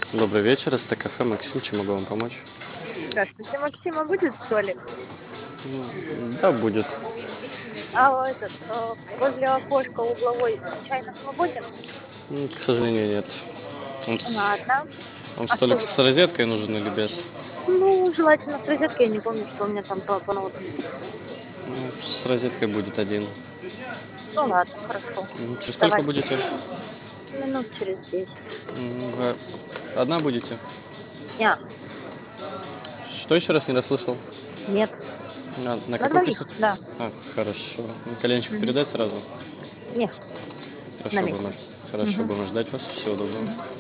Добрый вечер, это кафе Максим, чем могу вам помочь? Здравствуйте, Максима будет столик? Да, будет. Возле окошка угловой случайно свободен? К сожалению, нет. Вам, с- Ладно. вам А что столик вы? с розеткой нужен или без? Ну, желательно с розеткой, я не помню, что у меня там по ноуту. С розеткой будет один. Ну ладно, хорошо. Через сколько Давайте. будете? Минут через 10. Вы одна будете? Я. Что еще раз не расслышал? Нет. На На какой двоих, присутствие? да. Хорошо. Коленчику Мгм. передать сразу? Не, на Хорошо, микро. Хорошо, Мгм. будем ждать вас. Всего доброго.